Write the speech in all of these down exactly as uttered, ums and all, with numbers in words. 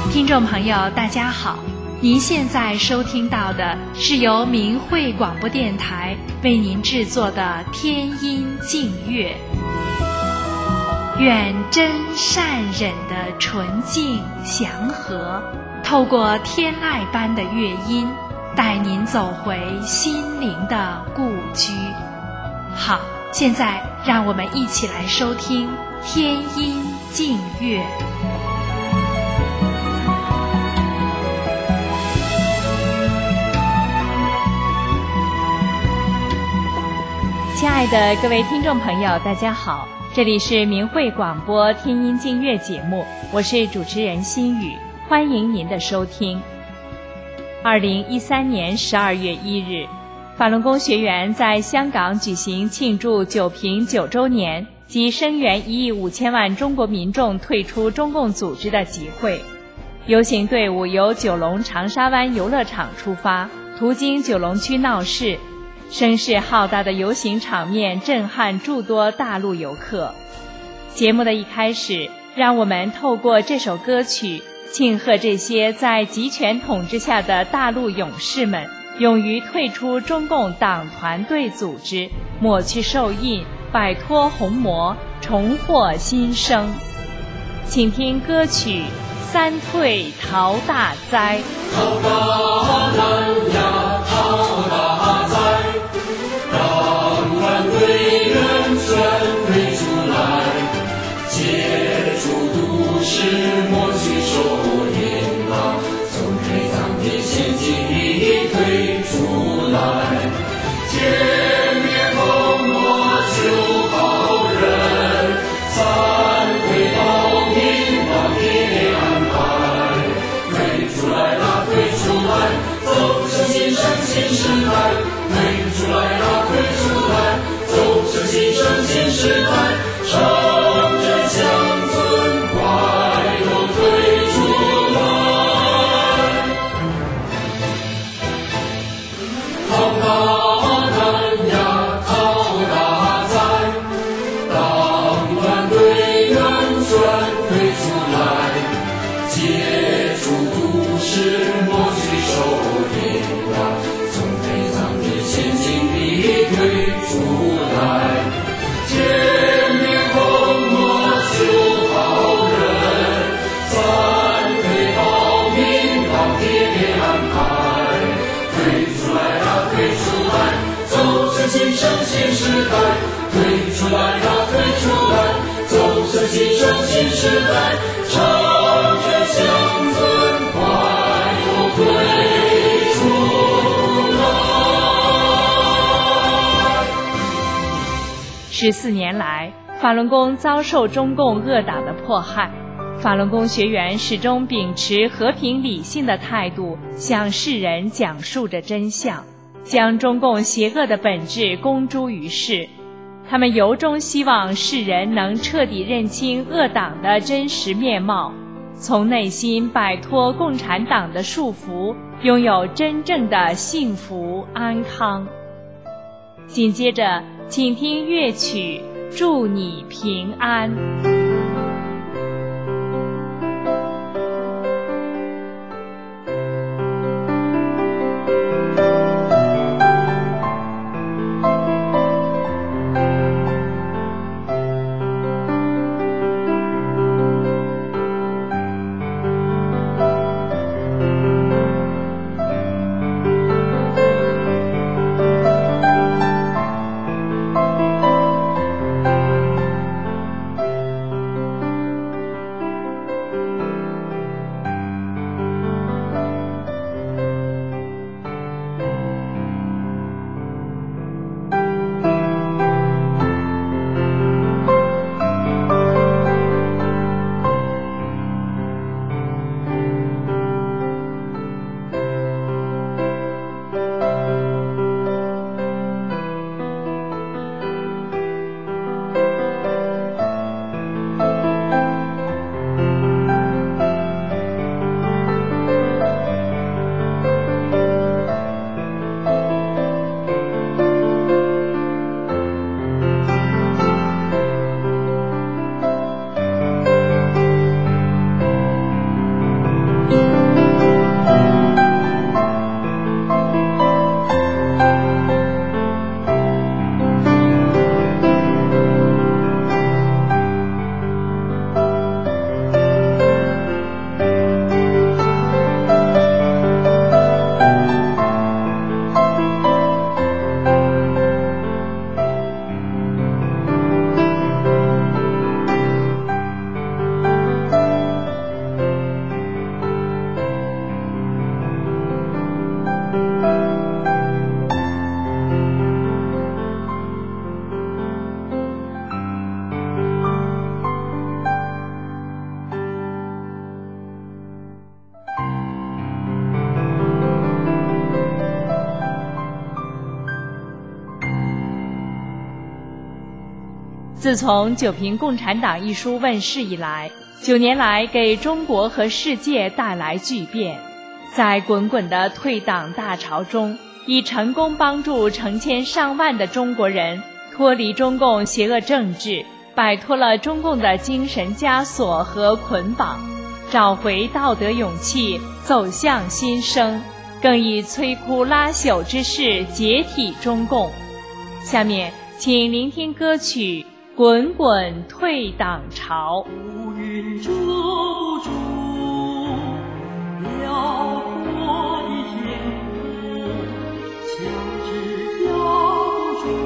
听众朋友大家好，您现在收听到的是由明慧广播电台为您制作的天音净乐。愿真善忍的纯净祥和，透过天籁般的乐音，带您走回心灵的故居。好，现在让我们一起来收听天音净乐。亲爱的各位听众朋友大家好，这里是明慧广播天音净乐节目，我是主持人心雨，欢迎您的收听。二零一三年十二月一日，法轮功学员在香港举行庆祝九平九周年及声援一亿五千万中国民众退出中共组织的集会。游行队伍由九龙长沙湾游乐场出发，途经九龙区闹市，声势浩大的游行场面震撼诸多大陆游客。节目的一开始，让我们透过这首歌曲庆贺这些在集权统治下的大陆勇士们，勇于退出中共党团队组织，抹去受印，摆脱红魔，重获新生。请听歌曲《三退逃大灾》。 逃大难呀，逃大灾，党团队员全退出来，解除都市，抹去手印啊，从内脏的陷阱里退出来，歼灭红魔救好人，三退逃命往天安排，退出来啦，退出来，走向新生新时代，退出来啦，退出来，走向新生新时代，乘着乡村快乐退出来，逃大难呀，逃大灾，党团队员全退出来，解除都市，抹去手印啊，从内脏的陷阱里退出来，歼灭红魔救好人，三退逃命往天安排，退出来啦，退出来，走向新生新时代，退出来啦，退出来，走向新生新时代，乘着乡村快乐退出来。 十四年来，法轮功遭受中共恶党的迫害，法轮功学员始终秉持和平理性的态度，向世人讲述着真相，将中共邪恶的本质公诸于世。他们由衷希望世人能彻底认清恶党的真实面貌，从内心摆脱共产党的束缚，拥有真正的幸福安康。紧接着，请听乐曲《祝你平安》。 自从《九评共产党》一书问世以来，九年来给中国和世界带来巨变，在滚滚的退党大潮中，已成功帮助成千上万的中国人脱离中共邪恶政治，摆脱了中共的精神枷锁和捆绑，找回道德勇气，走向新生，更以摧枯拉朽之势解体中共。下面请聆听歌曲《滚滚退党潮》。 乌云遮不住辽阔的天空，枪支吊不住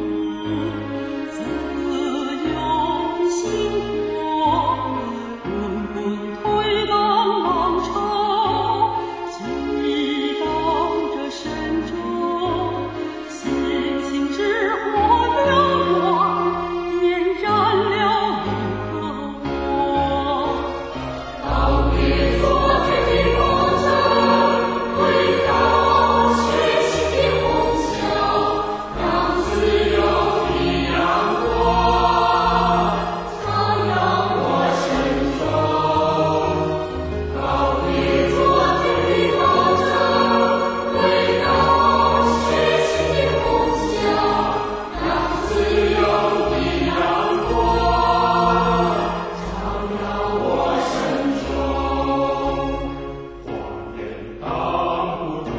自由的星火，滚滚退党浪潮激荡着深州，星星之火燎原，点燃了银河国。告别昨天的梦想，回到学习的梦想，让自由的阳光照耀我身中。告别昨天的梦想，回到学习的梦想，让自由的阳光照耀我身中。 谎言挡不住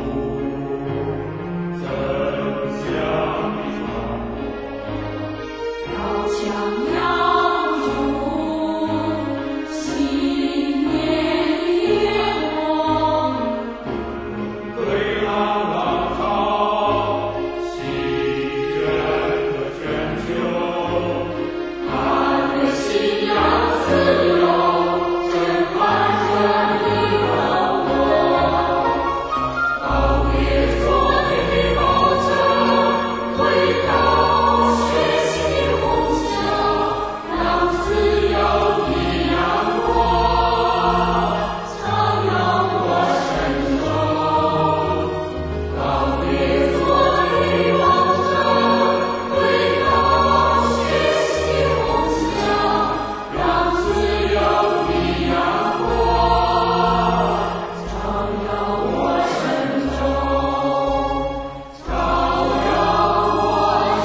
真相的传播， 高墙压不住信念的烟火， 退党浪潮席卷了全球， 捍卫信仰自由，震撼着你和我。告别昨天的梦想，回到学习的梦想，让自由的阳光照耀我身中。告别昨天的梦想，回到学习的梦想，让自由的阳光照耀我身中，照耀我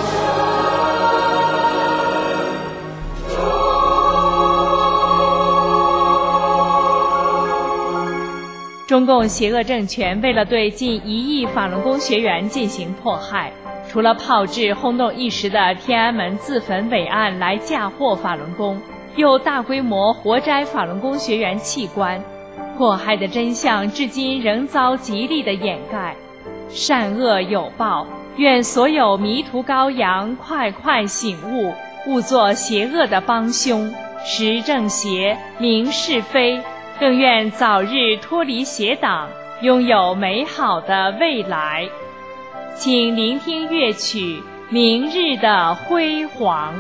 身中。 中共邪恶政权为了对近一亿法轮功学员进行迫害，除了炮制轰动一时的天安门自焚伟案来嫁祸法轮功，又大规模活摘法轮功学员器官，迫害的真相至今仍遭极力的掩盖。善恶有报，愿所有迷途羔羊快快醒悟，勿做邪恶的帮凶，识正邪，明是非，更愿早日脱离邪党，拥有美好的未来。请聆听乐曲《明日的辉煌》。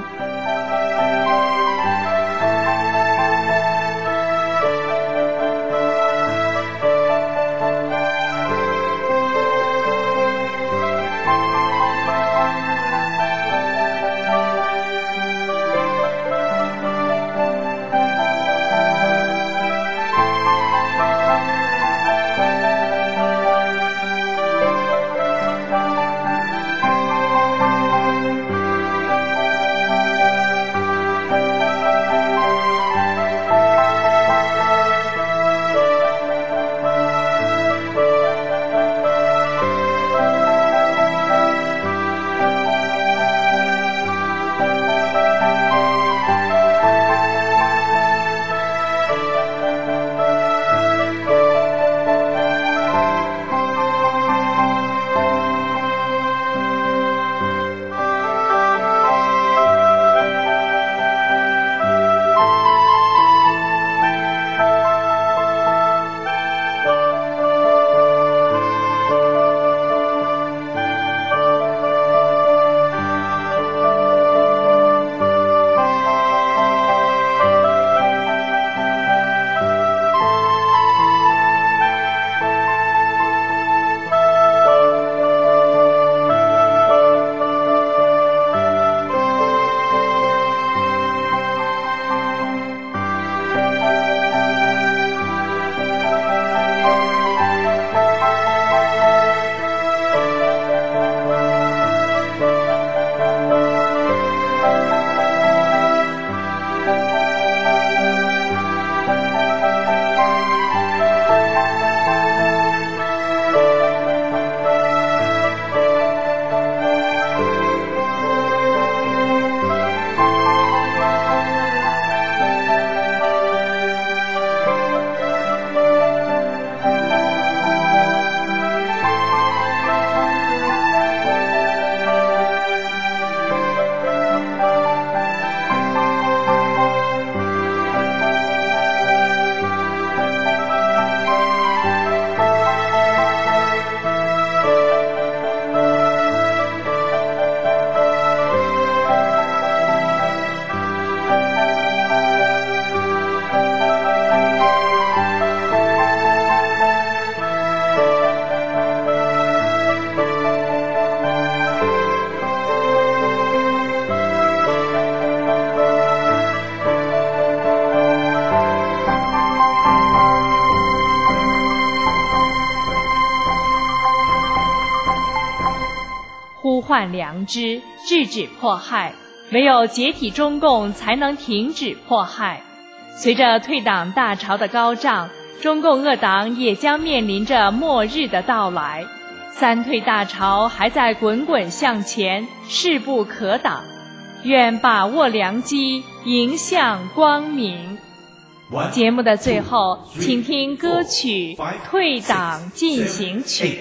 呼唤良知，制止迫害。唯有解体中共，才能停止迫害。随着退党大潮的高涨，中共恶党也将面临着末日的到来。三退大潮还在滚滚向前，势不可挡。愿把握良机，迎向光明。节目的最后，请听歌曲《退党进行曲》。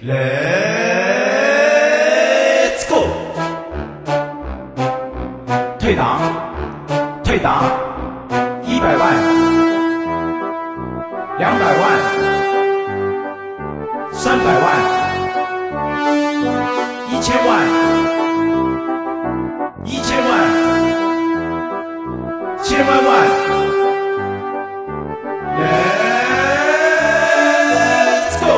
Let's go！ 退党，退党，一百万，两百万，三百万，一千万，一千万，千万万。Let's go！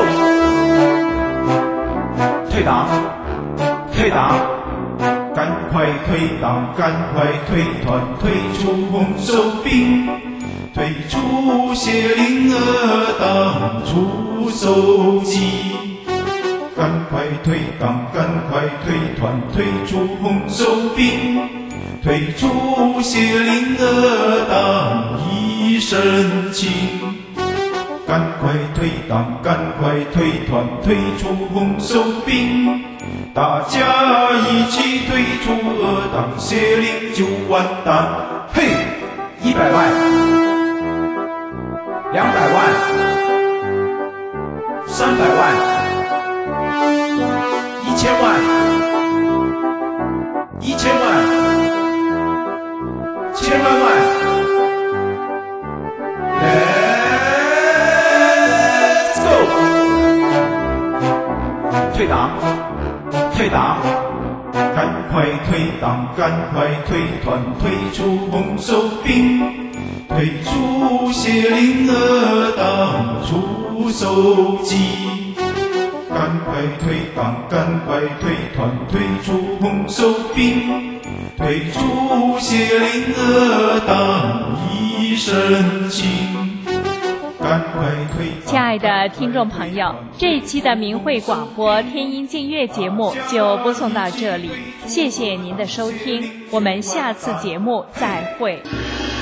退党，退党，赶快退党，赶快退团，退出红手兵，退出邪灵恶党，出手机。赶快退党，赶快退团，退出红手兵，退出邪灵恶党，一身轻。赶快退党，赶快退团，退出红手兵，大家一起退出恶党，邪灵就完蛋。嘿，一百万，两百万，三百万，一千万，一千万，千万万。退党，退党，赶快退党，赶快退团，退出红手兵，退出邪灵恶党，出手机。赶快退党，赶快退团，退出红手兵，退出邪灵恶党，一身轻。 亲爱的听众朋友，这一期的明慧广播天音净月节目就播送到这里，谢谢您的收听，我们下次节目再会。